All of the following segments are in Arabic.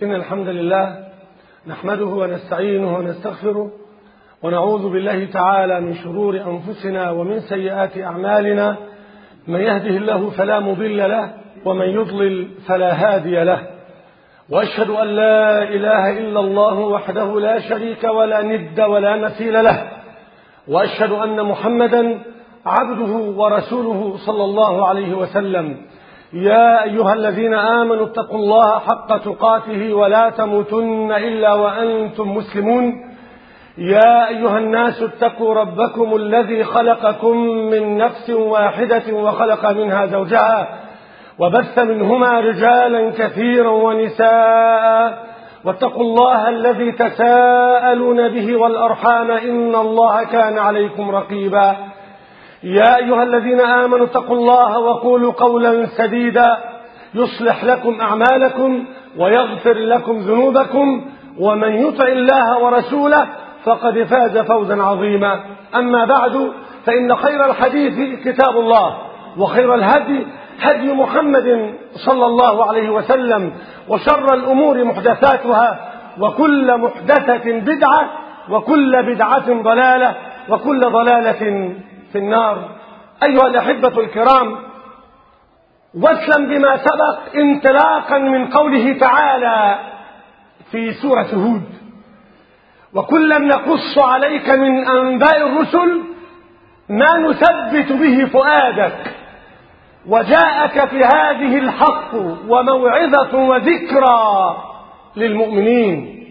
إن الحمد لله نحمده ونستعينه ونستغفره ونعوذ بالله تعالى من شرور أنفسنا ومن سيئات أعمالنا. من يهده الله فلا مضل له ومن يضلل فلا هادي له، وأشهد أن لا إله إلا الله وحده لا شريك ولا ند ولا مثيل له، وأشهد أن محمدا عبده ورسوله صلى الله عليه وسلم. يا أيها الذين آمنوا اتقوا الله حق تقاته ولا تموتن إلا وأنتم مسلمون. يا أيها الناس اتقوا ربكم الذي خلقكم من نفس واحدة وخلق منها زوجها وبث منهما رجالا كثيرا ونساء، واتقوا الله الذي تساءلون به والأرحام إن الله كان عليكم رقيبا. يا أيها الذين آمنوا اتقوا الله وقولوا قولا سديدا يصلح لكم أعمالكم ويغفر لكم ذنوبكم، ومن يطع الله ورسوله فقد فاز فوزا عظيما. أما بعد، فإن خير الحديث كتاب الله، وخير الهدي هدي محمد صلى الله عليه وسلم، وشر الأمور محدثاتها، وكل محدثة بدعة، وكل بدعة ضلالة، وكل ضلالة في النار. أيها الأحبة الكرام، واسلم بما سبق انطلاقا من قوله تعالى في سورة هود: وكلا نقص عليك من أنباء الرسل ما نثبت به فؤادك وجاءك في هذه الحق وموعظة وذكرى للمؤمنين.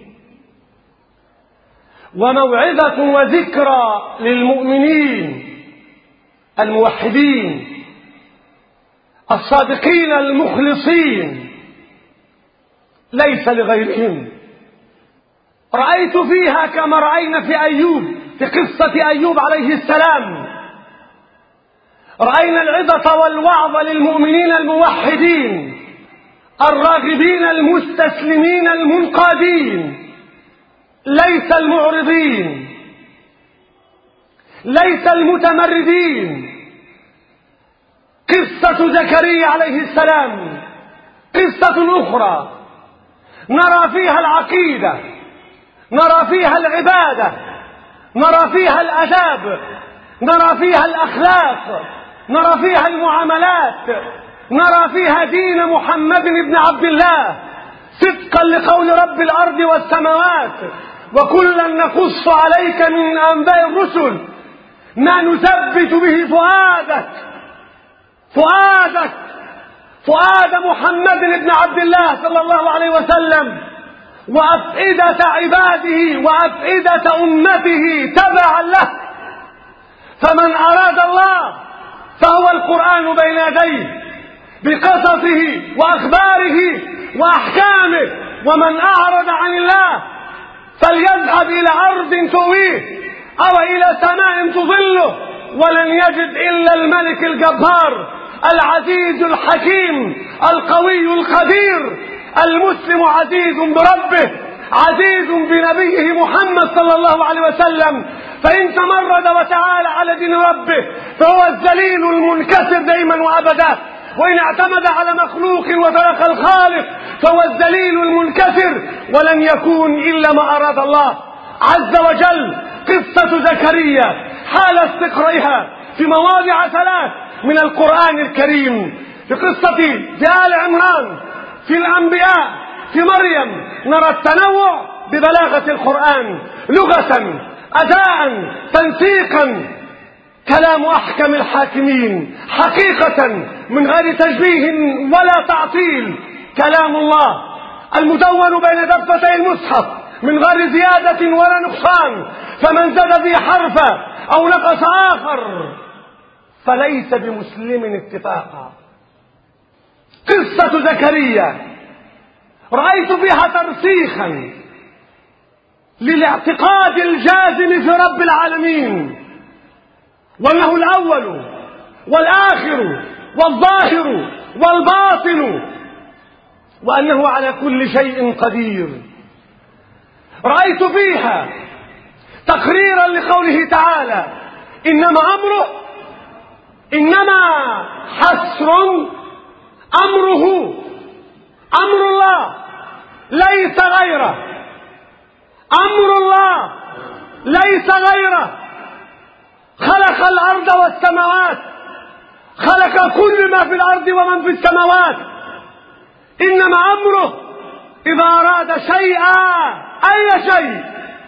وموعظة وذكرى للمؤمنين الموحدين الصادقين المخلصين، ليس لغيرهم. رأيت فيها كما رأينا في أيوب، في قصة أيوب عليه السلام، رأينا العظة والوعظ للمؤمنين الموحدين الراغبين المستسلمين المنقادين، ليس المعرضين، ليس المتمردين. قصة زكريا عليه السلام قصة أخرى نرى فيها العقيدة، نرى فيها العبادة، نرى فيها الآداب، نرى فيها الأخلاق، نرى فيها المعاملات، نرى فيها دين محمد بن عبد الله صدقا لقول رب الأرض والسماوات. وكلا نقص عليك من أنباء الرسل ما نثبت به فؤاد محمد بن عبد الله صلى الله عليه وسلم وأفئدة عباده وأفئدة أمته تبعا له. فمن أراد الله فهو القرآن بين يديه بقصصه وأخباره وأحكامه، ومن أعرض عن الله فليذهب إلى أرض تؤويه أو إلى سماء تظله، ولن يجد إلا الملك الجبار العزيز الحكيم القوي القدير. المسلم عزيز بربه، عزيز بنبيه محمد صلى الله عليه وسلم، فإن تمرد وتعالى على دين ربه فهو الذليل المنكسر دائما وأبدا، وإن اعتمد على مخلوق وترك الخالق فهو الذليل المنكسر، ولن يكون إلا ما أراد الله عز وجل. قصة زكريا حال استقرائها في مواضع 3 من القرآن الكريم، في قصة آل عمران، في الأنبياء، في مريم، نرى التنوع ببلاغة القرآن، لغة، أداء، تنسيقا، كلام أحكم الحاكمين، حقيقة من غير تشبيه ولا تعطيل، كلام الله المدون بين دفتي المصحف من غير زيادة ولا نقصان، فمن زاد في حرف أو نقص آخر فليس بمسلم اتفاقا. قصة زكريا رأيت فيها ترسيخا للاعتقاد الجازم في رب العالمين، وأنه الأول والآخر والظاهر والباطن، وأنه على كل شيء قدير. رأيت فيها تقريرا لقوله تعالى: إنما حسر أمره أمر الله ليس غيره، أمر الله ليس غيره. خلق الأرض والسماوات، خلق كل ما في الأرض ومن في السماوات، إنما أمره إذا أراد شيئا، أي شيء،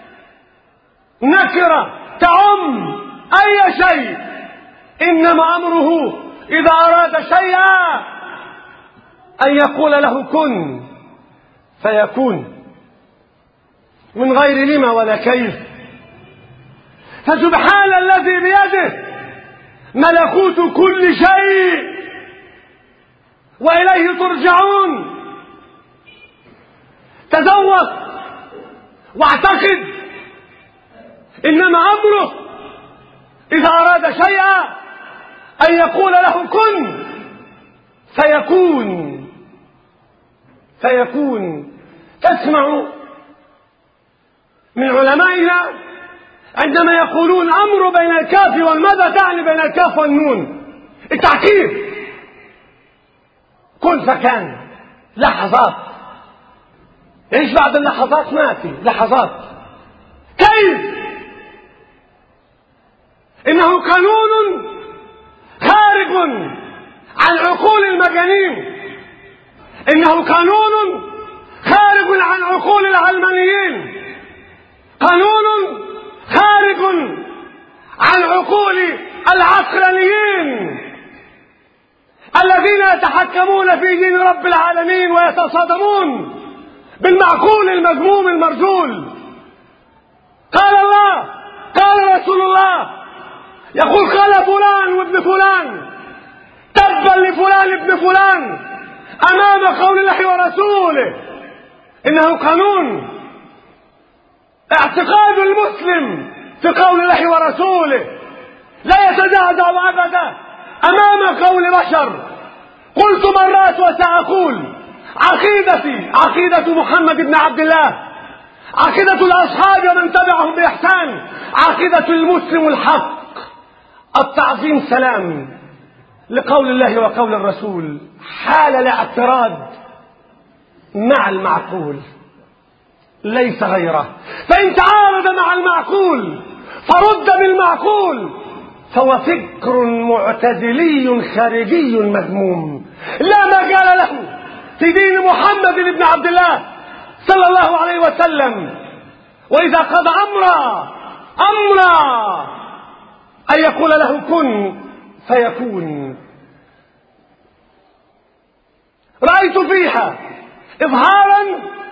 نكرة تعم أي شيء، إنما أمره إذا أراد شيئا أن يقول له كن فيكون، من غير لما ولا كيف. فسبحان الذي بيده ملكوت كل شيء وإليه ترجعون. تذوق واعتقد، إنما أمره إذا أراد شيئا أن يقول له كن فيكون. تسمع من علمائنا عندما يقولون أمر بين الكاف والماذا تعني بين الكاف والنون؟ التعكير. كن فكان، لحظات، ايش بعد اللحظات؟ ما في لحظات. كيف؟ إنه قانون خارج عن عقول المجانين، إنه قانون خارج عن عقول العلمانيين، قانون خارج عن عقول العقلانيين الذين يتحكمون في دين رب العالمين ويتصادمون بالمعقول المذموم المرجول. قال الله، قال رسول الله، يقول قال فلان وابن فلان، تبا لفلان ابن فلان، أمام قول الله ورسوله. إنه قانون. اعتقاد المسلم في قول الله ورسوله لا يتزعزع أبدا أمام قول بشر. قلت مرات وسأقول، عقيدتي عقيدة محمد بن عبد الله، عقيدة الأصحاب ومن تبعهم بإحسان، عقيدة المسلم الحق، التعظيم سلام لقول الله وقول الرسول حال الاعتراض مع المعقول ليس غيره. فإن تعارض مع المعقول فرد بالمعقول، فهو فكر معتزلي خارجي مذموم لا مجال له في دين محمد بن عبد الله صلى الله عليه وسلم. وإذا قضى أمرا أن يقول له كن فيكون. رأيت فيها إظهارا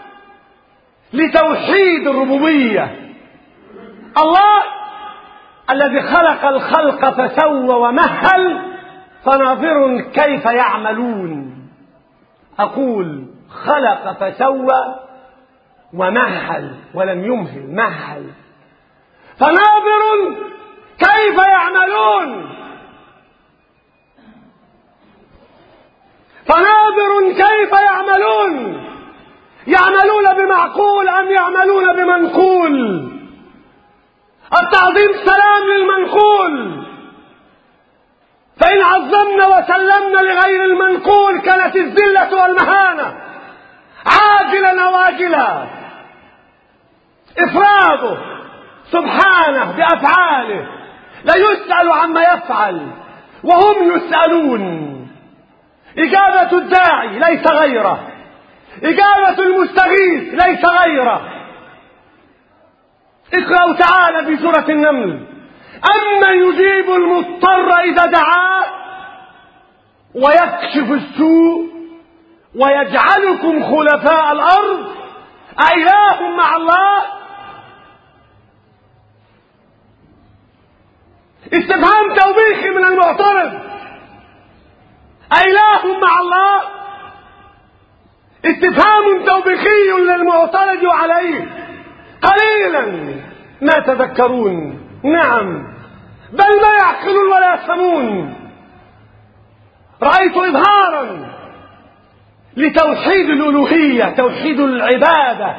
لتوحيد الربوبية. الله الذي خلق الخلق فسوى ومهل، فناظر كيف يعملون. أقول خلق فسوى ومهل ولم يمهل، مهل، فناظر كيف يعملون، فناظر كيف يعملون. يعملون بمعقول أم يعملون بمنقول؟ التعظيم سلام للمنقول. فإن عظمنا وسلمنا لغير المنقول كانت الذلة والمهانة عاجلا واجلا. إفراده سبحانه بأفعاله، لا يسأل عما يفعل وهم يسألون. إجابة الداعي ليس غيره، إجابة المستغيث ليس غيره. اقرأوا تعالى في سورة النمل: أمن يجيب المضطر إذا دعاه ويكشف السوء ويجعلكم خلفاء الأرض أإله مع الله؟ استفهام توبيخي من المعترض: أإله مع الله؟ استفهام توبيخي للمعترض عليه. قليلا ما تذكرون. نعم، بل ما يعقلون ولا يفهمون. رأيت إظهارا لتوحيد الألوهية، توحيد العبادة.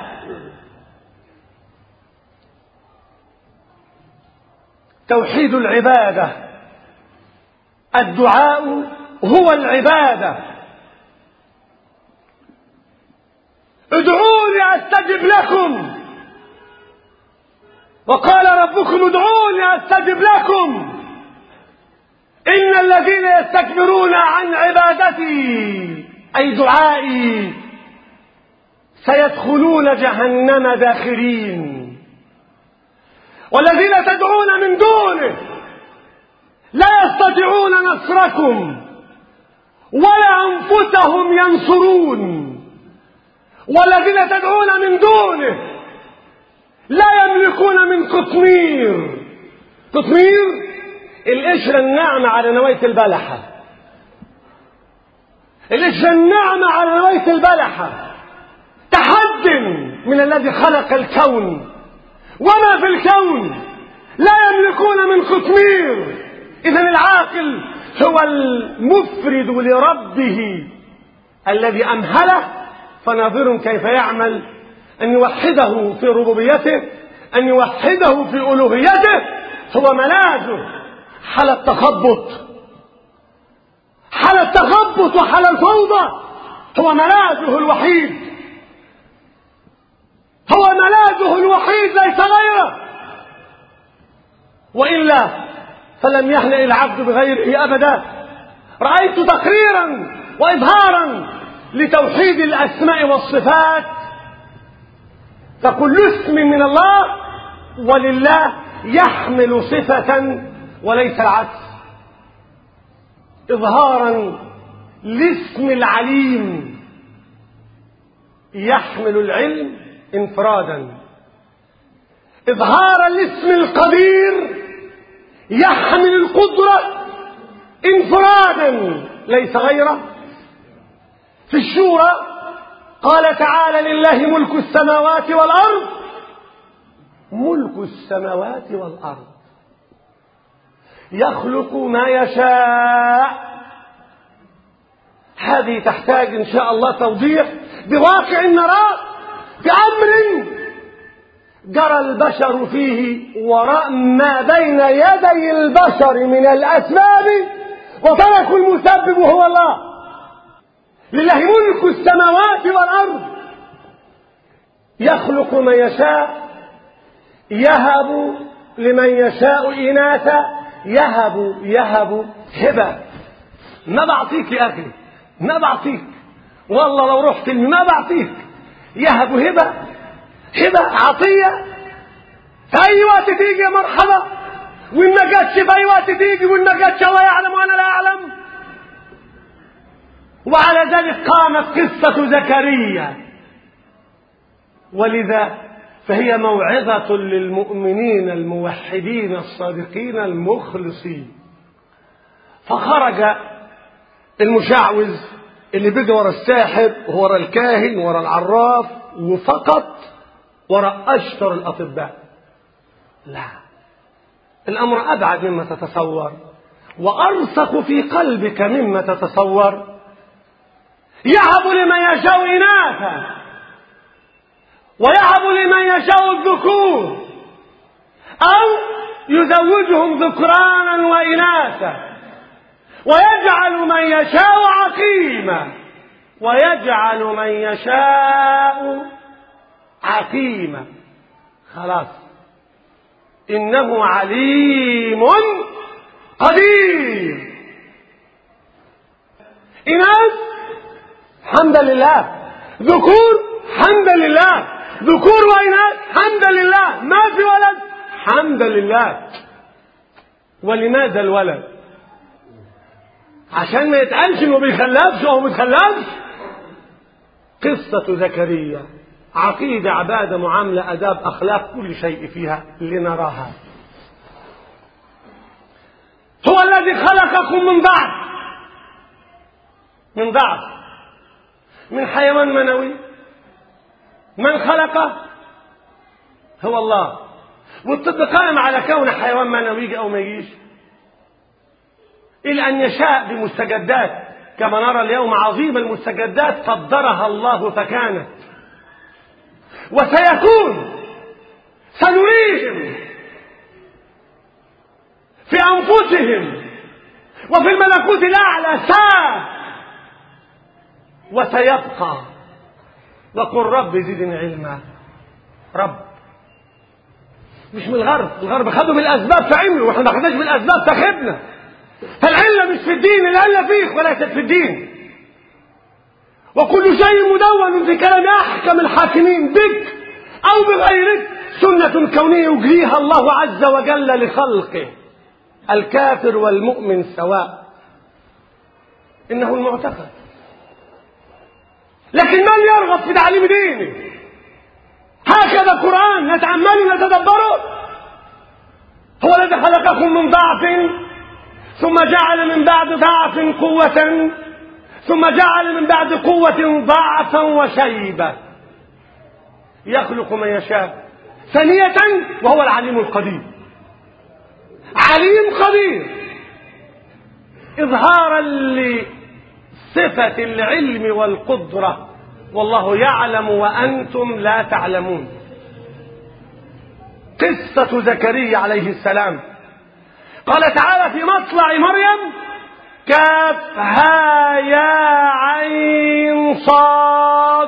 توحيد العبادة، الدعاء هو العبادة. ادعوني استجب لكم، وقال ربكم ادعوني استجب لكم، ان الذين يستكبرون عن عبادتي اي دعائي سيدخلون جهنم داخرين. والذين تدعون من دونه لا يستطيعون نصركم ولا أنفسهم ينصرون. والذين تدعون من دونه لا يملكون من قطمير. قطمير القشرة الناعمة على نواية البلحة، القشرة الناعمة على نواية البلحة، تحد من الذي خلق الكون وما في الكون، لا يملكون من قطمير. إذن العاقل هو المفرد لربه الذي أمهله، فناظر كيف يعمل أن يوحده في ربوبيته، أن يوحده في ألوهيته. هو ملاذه حال التخبط، حال التخبط وحال الفوضى، هو ملاذه الوحيد، هو ملاذه الوحيد ليس غيره. وإلا فلم يهنئ العبد بغيره أبدا. رأيت تقريرا وإظهارا لتوحيد الأسماء والصفات، فكل اسم من الله ولله يحمل صفة وليس العكس، إظهارا لاسم العليم يحمل العلم انفرادا، إظهارا لاسم القدير يحمل القدرة انفرادا ليس غيره. في الشورى قال تعالى لله ملك السماوات والأرض، ملك السماوات والأرض يخلق ما يشاء. هذه تحتاج إن شاء الله توضيح بواقع نراه، بأمر جرى البشر فيه وراء ما بين يدي البشر من الأسباب، وتركوا المسبب وهو الله. لله ملك السماوات والأرض يخلق من يشاء، يهب لمن يشاء إناثا، يهب هبة. ما بعطيك يا أخي، ما بعطيك والله، لو رحت ما بعطيك. يهب هبة، هبة عطية في أي وقت تيجي مرحبا، وإن ما جاتش في أي وقت تيجي، وإن ما جاتش الله يعلم وأنا لا أعلم. وعلى ذلك قامت قصة زكريا، ولذا فهي موعظة للمؤمنين الموحدين الصادقين المخلصين. فخرج المشعوذ اللي بيجي ورا الساحر ورا الكاهن ورا العراف وفقط ورا أشطر الأطباء. لا، الأمر أبعد مما تتصور وأرسخ في قلبك مما تتصور. يهب لمن يشاء إناثا ويهب لمن يشاء الذكور، أو يزوجهم ذكرانا وإناثا، ويجعل من يشاء عقيما، ويجعل من يشاء عقيما. خلاص، إنه عليم قدير. إناث حمدا لله، ذكور حمدا لله، ذكور وإناث حمدا لله، ما في ولد حمدا لله. ولماذا الولد؟ عشان ما يتقالش انه بيخلفش او متخلفش. قصة زكريا عقيدة، عبادة، معاملة، أداب، أخلاق، كل شيء فيها لنراها. هو الذي خلقكم من ضعف، من حيوان منوي. من خلقه؟ هو الله. والطب قائم على كون حيوان منوي يجي أو ما يجيش، إلى أن يشاء بمستجدات، كما نرى اليوم عظيم المستجدات قدرها الله فكانت وسيكون. سنريهم في أنفسهم وفي الملكوت الأعلى ساعة، وسيبقى وقل رب زدني علما. رب مش من الغرب. الغرب خدوا بالأسباب فعملوا، واحنا ما خدناش بالأسباب فخدنا. فالعلة مش في الدين، العلة فيك وليست في الدين. وكل شيء مدون في كلام أحكم الحاكمين بك أو بغيرك سنة كونية يجريها الله عز وجل لخلقه. الكافر والمؤمن سواء، إنه المعتقد. لكن من يرغب في تعليم دينه؟ هكذا القرآن نتأمله ونتدبره. هو الذي خلقكم من ضعف ثم جعل من بعد ضعف قوة ثم جعل من بعد قوة ضعفا وشيبة يخلق من يشاء. ثانية وهو العليم القدير. عليم قدير إظهارا لصفة العلم والقدرة. والله يعلم وأنتم لا تعلمون. قصة زكريا عليه السلام قال تعالى في مطلع مريم كافها يا عين صاد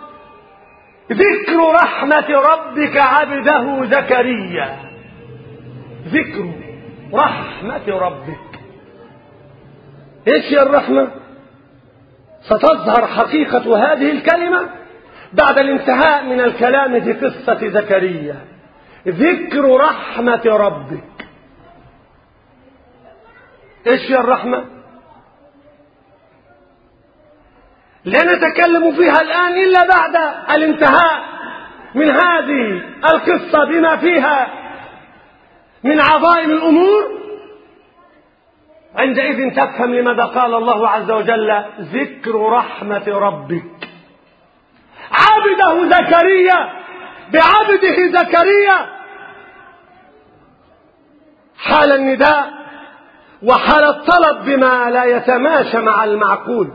ذكر رحمة ربك عبده زكريا. ذكر رحمة ربك. ايش هي الرحمة؟ ستظهر حقيقة هذه الكلمة بعد الانتهاء من الكلام في قصة زكريا. ذكر رحمة ربك. ايش هي الرحمة؟ لا نتكلم فيها الآن إلا بعد الانتهاء من هذه القصة بما فيها من عظائم الأمور. عندئذ تفهم لماذا قال الله عز وجل ذكر رحمة ربك عبده زكريا بعبده زكريا حال النداء وحال الطلب بما لا يتماشى مع المعقول،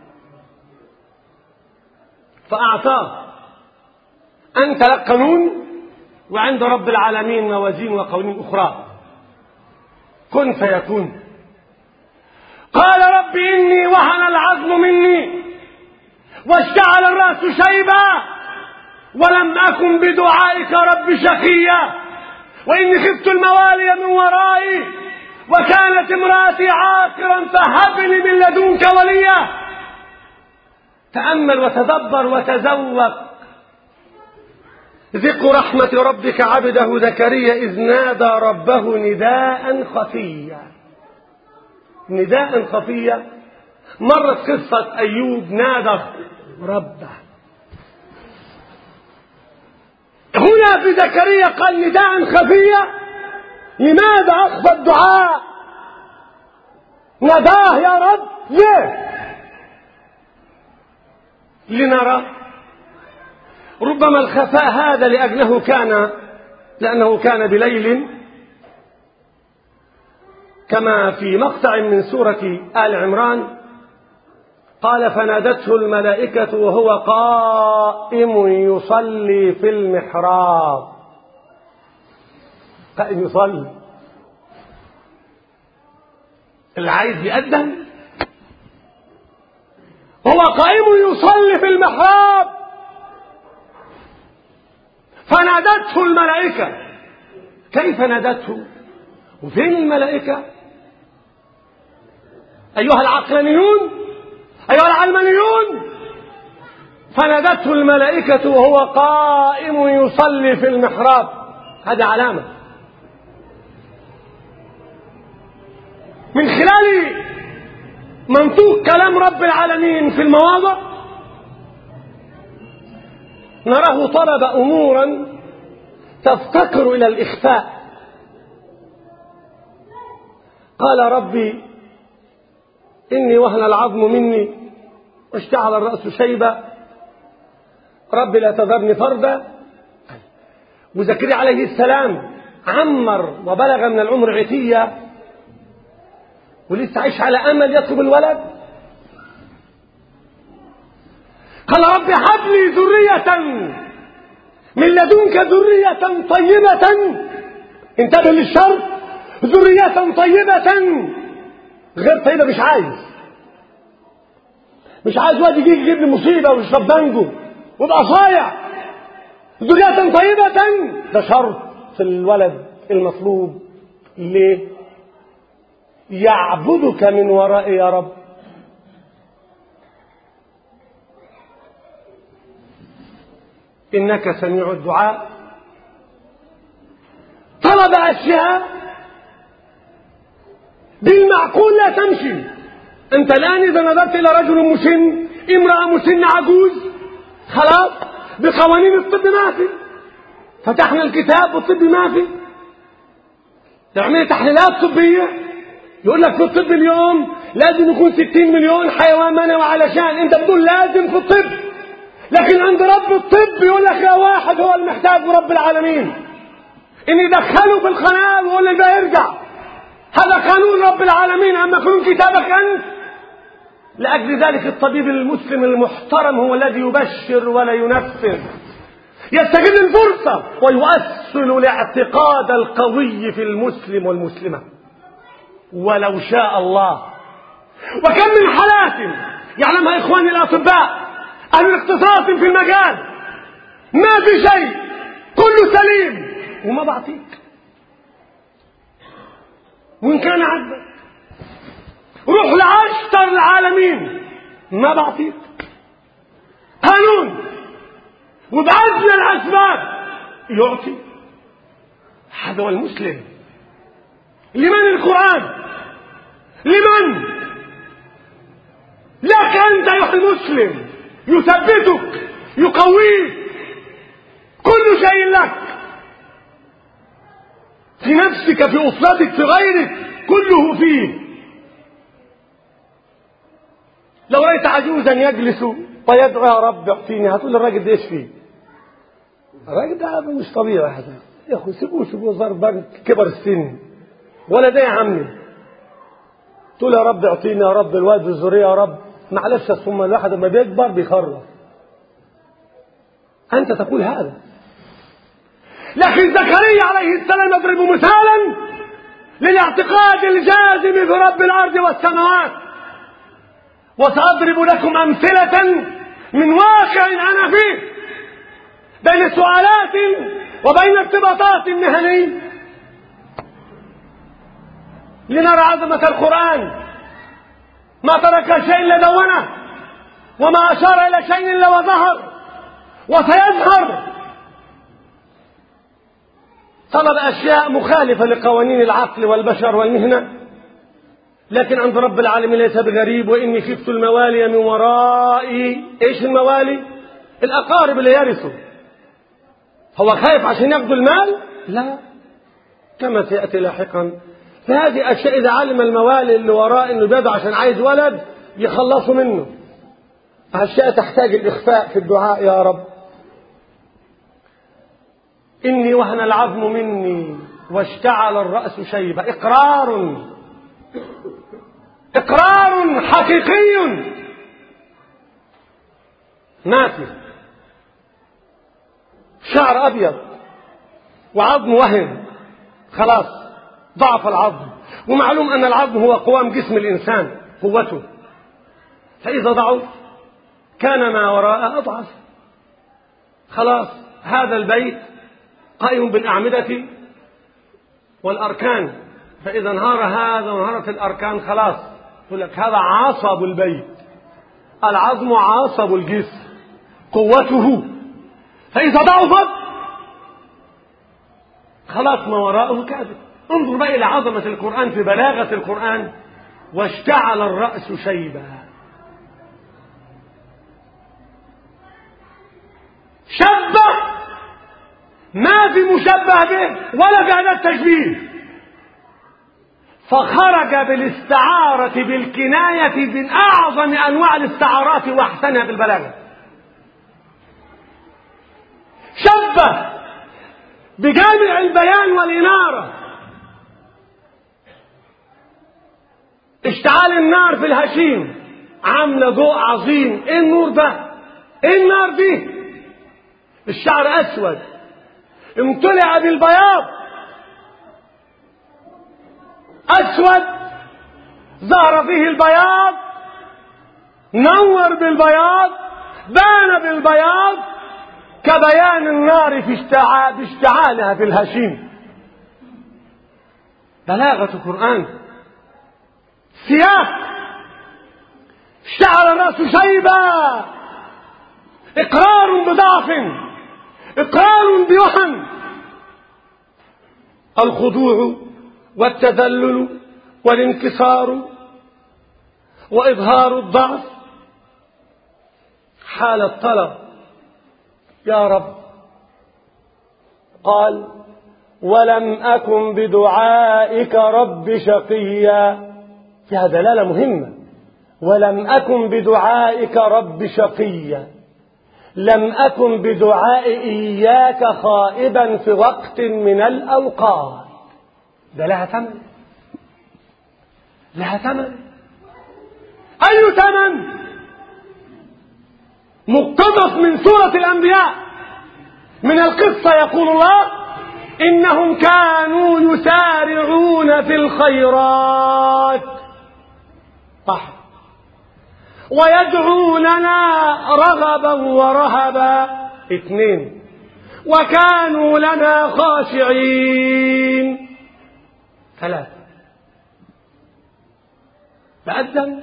فأعطاه. أنت لك قانون وعند رب العالمين موازين وقوانين أخرى. كن فيكون. قال رب إني وهن العظم مني واشتعل الرأس شيبا ولم أكن بدعائك رب شقيا وإني خفت الموالي من ورائي وكانت امرأتي عاقرا فهب لي من لدنك وليا. تأمل وتدبر وتذوق. ذكر رحمة ربك عبده زكريا إذ نادى ربه نداء خفيا. نداء خفيا. مرت قصة أيوب نادى ربه. هنا في زكريا قال نداء خفيا. لماذا أخفى الدعاء؟ نداه يا رب ليه؟ لنرى. ربما الخفاء هذا لأنه كان بليل كما في مقطع من سورة آل عمران قال فنادته الملائكة وهو قائم يصلي في المحراب. قائم يصلي. اللي عايز يقدم هو قائم يصلي في المحراب. فنادته الملائكة. كيف نادته؟ وفين الملائكة؟ أيها العقلانيون، أيها العلمانيون، فنادته الملائكة وهو قائم يصلي في المحراب. هذه علامة من خلال منطوق كلام رب العالمين في المواضع نراه طلب أمورا تفتقر إلى الإخفاء. قال ربي إني وهن العظم مني واشتعل الرأس شيبا ربي لا تذرني فردا. وزكريا عليه السلام عمر وبلغ من العمر عتية ولسه عايش على أمل يطلب الولد. قال رب هب لي ذرية من لدنك ذرية طيبة. انتبه للشرط. ذرية طيبة. غير طيبة مش عايز واحد يجي يجيب لي مصيبة ويشرب دنجو وابقى صايع ذرية طيبة. ده شرط في الولد المطلوب. ليه؟ يعبدك من ورائي يا رب. إنك سميع الدعاء. طلب أشياء بالمعقول لا تمشي. أنت الآن إذا نظرت إلى رجل مسن، امرأة مسن عجوز، خلاص بقوانين الطب ما في. فتحنا الكتاب والطب ما في. تعمل تحليلات طبية يقول لك في الطب اليوم لازم يكون 60 مليون حيوان منوي علشان انت بتقول لازم في الطب، لكن عند رب الطب يقول لك لا واحد هو المحتاج رب العالمين ان يدخله في القناة ويقول لك ده يرجع. هذا قانون رب العالمين، اما قانون كتابك انت. لاجل ذلك الطبيب المسلم المحترم هو الذي يبشر ولا ينفر، يستغل الفرصة ويؤصل الاعتقاد القوي في المسلم والمسلمة ولو شاء الله. وكم من حالات يعلمها إخواني الأطباء أهل الاختصاص في المجال، ما في شيء كله سليم وما بعطيك. وإن كان عجبك روح لأشطر العالمين ما بعطيك قانون وبأدنى الأسباب يعطي. هذا هو المسلم. لمن القرآن؟ لمن؟ لك أنت أيها المسلم، يثبتك يقويك، كل شيء لك، في نفسك في أسرتك في غيرك كله فيه. لو رأيت عجوزا يجلس ويدعو يا رب اعطيني، هتقول الراجل ده ايش فيه؟ الراجل ده مش طبيعي هذا يا اخي، سيبوه ضربان كبر السن ولا ده يا عمي. تقول يا رب اعطيني يا رب الواد الذريه يا رب. معلش ثم الواحد لما بيكبر بيخرف. انت تقول هذا، لكن زكريا عليه السلام يضرب مثالا للاعتقاد الجازم في رب الارض والسماوات. وسأضرب لكم أمثلة من واقع أنا فيه بين سؤالات وبين ارتباطات مهنية لنرى عظمة القرآن. ما ترك شيء إلا دونه، وما أشار إلى شيء إلا وظهر وسيظهر. طلب أشياء مخالفة لقوانين العقل والبشر والمهنة، لكن عند رب العالمين ليس بغريب. وإني خفت الموالي من ورائي. إيش الموالي؟ الأقارب اللي يرثوا. هو خايف عشان ياخذوا المال؟ لا، كما سيأتي لاحقا. فهذه أشياء إذا علم الموالي اللي وراء إنه بيدعو عشان عايز ولد يخلصوا منه. أشياء تحتاج الإخفاء في الدعاء يا رب. إني وهن العظم مني واشتعل الرأس شيبة. إقرار حقيقي ماتي. شعر أبيض وعظم وهن، خلاص ضعف العظم. ومعلوم أن العظم هو قوام جسم الإنسان، قوته، فإذا ضعف كان ما وراءه أضعف. خلاص هذا البيت قائم بالأعمدة والأركان، فإذا انهار هذا وانهارت الأركان خلاص يقول لك هذا عصب البيت. العظم عصب الجسم، قوته، فإذا ضعفت خلاص ما وراءه كاذب. انظر بقى إلى عظمة القرآن في بلاغة القرآن. واشتعل الرأس شيبا. شبه ما في مشبه به ولا في هذا التشبيه، فخرج بالاستعارة بالكناية من أعظم أنواع الاستعارات وأحسنها بالبلاغة. شبه بجامع البيان والإنارة. اشتعال النار في الهشيم عاملة ضوء عظيم. ايه النور ده؟ ايه النار دي؟ الشعر أسود امتلأ بالبياض، أسود ظهر فيه البياض، نور بالبياض، بان بالبياض كبيان النار في اشتعالها في الهشيم. بلاغة القرآن. سياق. اشتعل الرأس شيبا، إقرار بضعف، إقرار بوهن. الخضوع والتذلل والانكسار وإظهار الضعف حال الطلب. يا رب، قال ولم أكن بدعائك رب شقيا، فيها دلالة مهمة. ولم أكن بدعائك رب شقيا، لم أكن بدعاء إياك خائبا في وقت من الأوقات. ده لها ثمن، لها ثمن. أي ثمن؟ مقتبس من سورة الأنبياء من القصة. يقول الله إنهم كانوا يسارعون في الخيرات، صح، ويدعوننا رغبا ورهبا، 2، وكانوا لنا خاشعين، 3. تقدم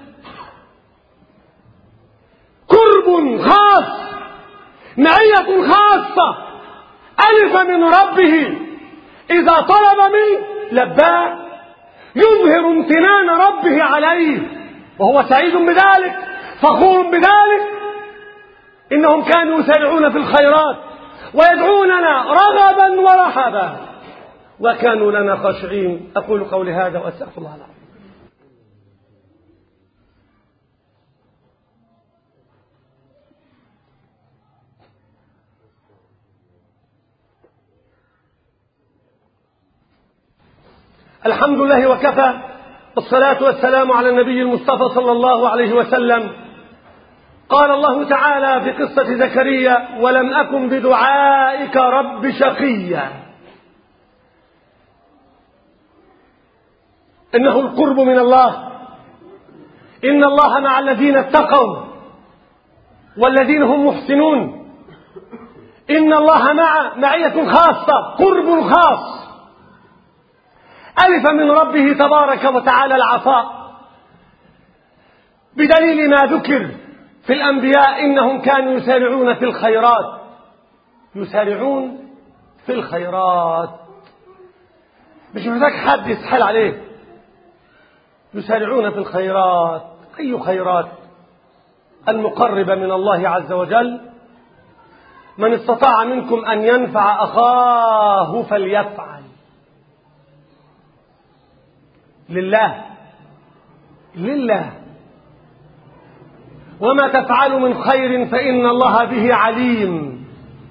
قرب خاص، معية خاصة، ألف من ربه إذا طلب منه لباه، يظهر امتنان ربه عليه وهو سعيد بذلك، فخور بذلك. إنهم كانوا يسارعون في الخيرات ويدعوننا رغبا ورهبا وكانوا لنا خاشعين. أقول قولي هذا وأستغفر الله العظيم. الحمد لله وكفى، والصلاة والسلام على النبي المصطفى صلى الله عليه وسلم. قال الله تعالى في قصة زكريا ولم أكن بدعائك رب شقيا. إنه القرب من الله. إن الله مع الذين اتقوا والذين هم محسنون. إن الله معية خاصة، قرب خاص، ألف من ربه تبارك وتعالى العطاء بدليل ما ذكر في الأنبياء إنهم كانوا يسارعون في الخيرات. يسارعون في الخيرات، مش محتاج حد يسحل عليه. يسارعون في الخيرات. أي خيرات؟ المقربة من الله عز وجل. من استطاع منكم أن ينفع أخاه فليفعل. لله، لله. وما تفعلوا من خير فإن الله به عليم.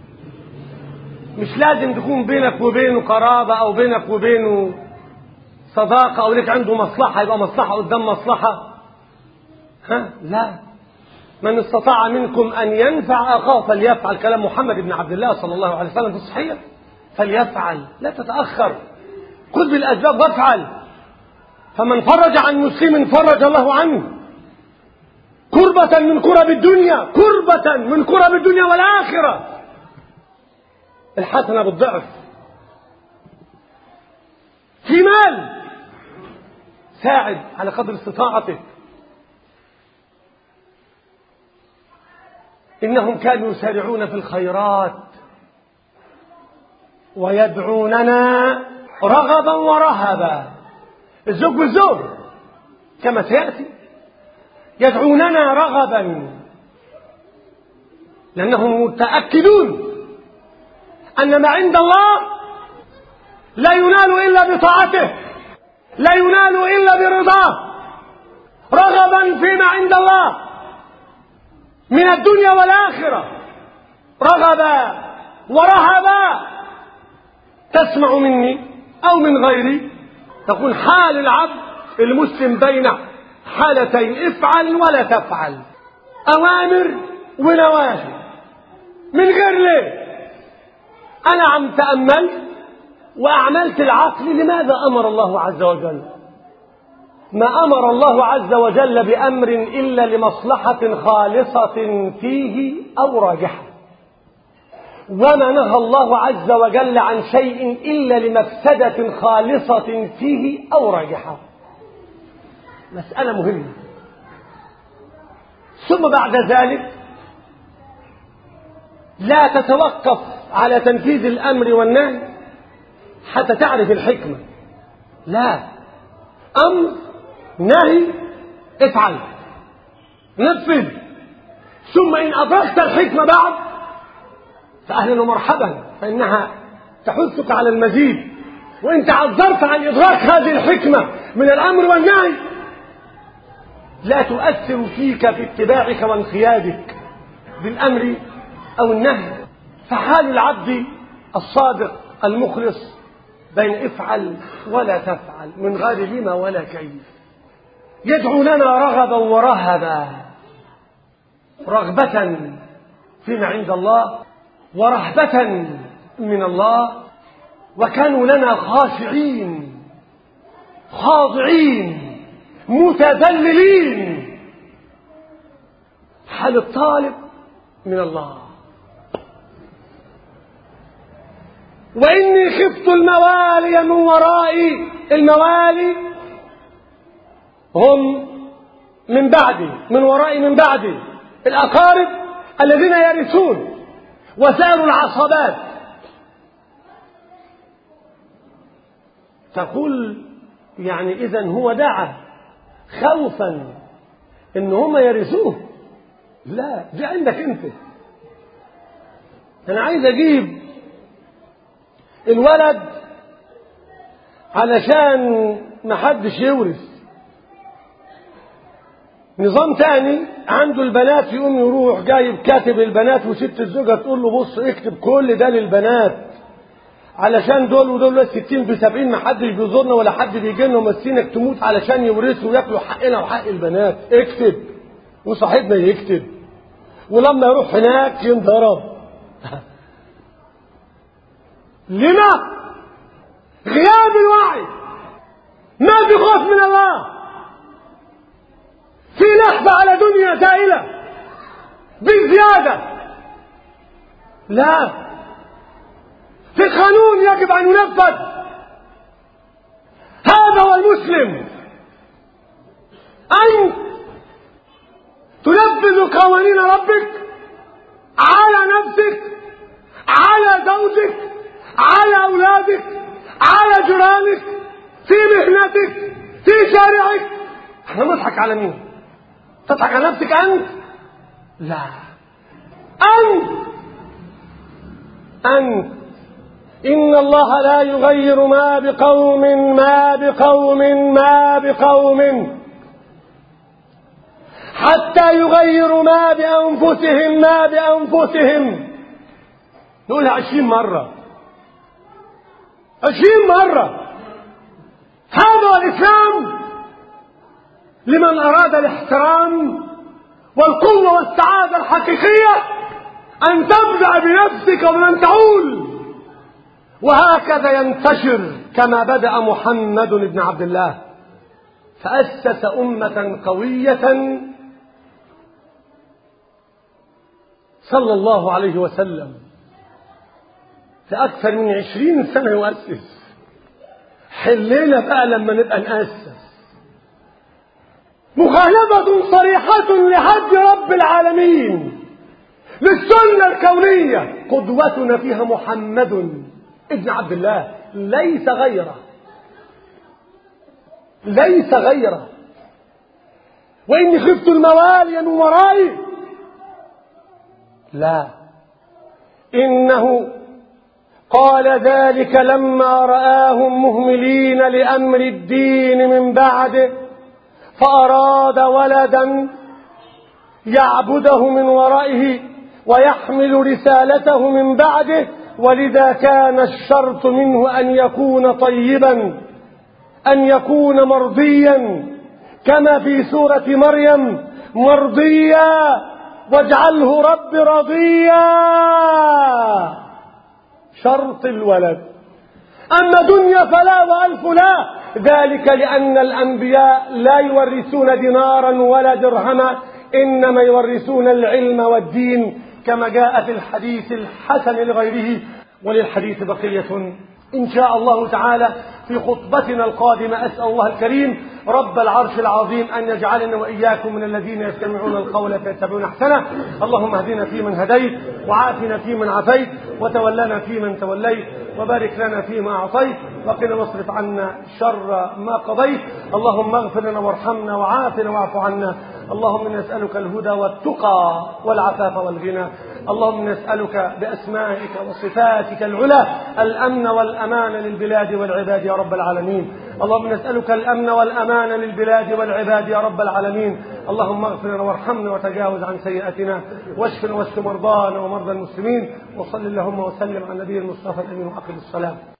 مش لازم تكون بينك وبينه قرابة أو بينك وبينه صداقة أو لك عنده مصلحة يبقى مصلحة قدام مصلحة. لا. من استطاع منكم أن ينفع أخاه فليفعل. كلام محمد بن عبد الله صلى الله عليه وسلم في الصحيح. فليفعل، لا تتأخر، خذ بالأسباب وافعل. فمن فرج عن مسلم فرج الله عنه كربة من كرب الدنيا، كربة من كرب الدنيا والآخرة. الحسنة بالضعف. في مال ساعد على قدر استطاعتك. إنهم كانوا يسارعون في الخيرات ويدعوننا رغبا ورهبا. الزوج بالزوج كما سيأتي. يدعوننا رغبا لأنهم متأكدون أن ما عند الله لا ينال إلا بطاعته، لا ينال إلا برضاه. رغبا فيما عند الله من الدنيا والآخرة، رغبا ورهبا. تسمع مني أو من غيري تكون حال العبد المسلم بين حالتين: افعل ولا تفعل، أوامر ونواهي من غير ليه. أنا عم تأملت وأعملت العقل، لماذا أمر الله عز وجل؟ ما أمر الله عز وجل بأمر إلا لمصلحة خالصة فيه أو راجحة، وما نهى الله عز وجل عن شيء إلا لمفسدة خالصة فيه أو راجحة. مسألة مهمة. ثم بعد ذلك لا تتوقف على تنفيذ الأمر والنهي حتى تعرف الحكمة، لا، أمر نهي افعل نفذ، ثم إن أدركت الحكمة بعد فأهلا ومرحبا، فإنها تحثك على المزيد. وإن تعذرت عن إدراك هذه الحكمة من الأمر والنهي لا تؤثر فيك في اتباعك وانقيادك بالأمر أو النهي. فحال العبد الصادق المخلص بين افعل ولا تفعل من غير لما ولا كيف. يدعو لنا رغبا ورهبا، رغبة فيما عند الله ورهبة من الله، وكانوا لنا خاشعين خاضعين متذللين. حال الطالب من الله. وإني خفت الموالي من ورائي، الموالي هم من بعدي، من ورائي من بعدي، الأقارب الذين يرثون وسائر العصبات. تقول يعني إذن هو دعا خوفا إن هم يرثوه؟ لا، دي عندك أنت. أنا عايز أجيب الولد علشان محدش يورث. نظام تاني عنده البنات يقوم يروح جايب كاتب البنات، وست الزوجة تقول له بص اكتب كل ده للبنات علشان دول ودول 60 في 70 محدش بيزورنا ولا حد بيجي لنا ومسينك تموت علشان يورثوا وياكلوا حقنا وحق البنات. اكتب، وصاحبنا يكتب، ولما يروح هناك ينضرب. لما؟ غياب الوعي، ما في خوف من الله، في لحظة على دنيا زائلة بالزيادة. لا، في القانون يجب أن ينفذ. هذا هو المسلم، أن تنفذ قوانين ربك على نفسك، على زوجك، على أولادك، على جيرانك، في مهنتك، في شارعك. احنا نضحك على مين؟ تضحك على نفسك أنت؟ لا، أنت إن الله لا يغير ما بقوم حتى يغيروا ما بأنفسهم. نقولها 20 مرة. هذا الإسلام لمن أراد الاحترام والقوة والسعادة الحقيقية، أن تبدأ بنفسك ومن تعول، وهكذا ينتشر كما بدأ محمد بن عبد الله، فأسس أمة قوية صلى الله عليه وسلم في أكثر من 20 سنة يؤسس. حلينا بقى لما نبقى نأسس. مخالفة صريحة لحد رب العالمين للسنة الكونية، قدوتنا فيها محمد ابن عبد الله، ليس غيره. وإني خفت الموالي من ورائي، لا، إنه قال ذلك لما رآهم مهملين لأمر الدين من بعده، فأراد ولدا يعبده من ورائه ويحمل رسالته من بعده، ولذا كان الشرط منه أن يكون طيبا، أن يكون مرضيا، كما في سورة مريم: مرضيا واجعله رب رضيا. شرط الولد. أما دنيا فلا وألف لا، ذلك لأن الأنبياء لا يورثون دينارا ولا درهما، إنما يورثون العلم والدين، كما جاء في الحديث الحسن لغيره. وللحديث بقية إن شاء الله تعالى في خطبتنا القادمة. أسأل الله الكريم رب العرش العظيم أن يجعلنا وإياكم من الذين يستمعون القول فيتبعون أحسنه. اللهم اهدنا فيمن هديت، وعافنا فيمن عافيت، وتولنا فيمن توليت، وبارك لنا فيما أعطيت، وقنا واصرف عنا شر ما قضيت. اللهم اغفر لنا وارحمنا وعافنا واعف عنا. اللهم نسألك الهدى والتقى والعفاف والغنى. اللهم نسألك بأسمائك وصفاتك العلى الأمن والأمان للبلاد والعباد يا رب العالمين. اللهم نسألك الأمن والأمان للبلاد والعباد يا رب العالمين. اللهم اغفر لنا وارحمنا وتجاوز عن سيئاتنا، واشفنا واشف مرضانا ومرضى المسلمين. وصل اللهم وسلم على النبي المصطفى الأمين وأقم الصلاة.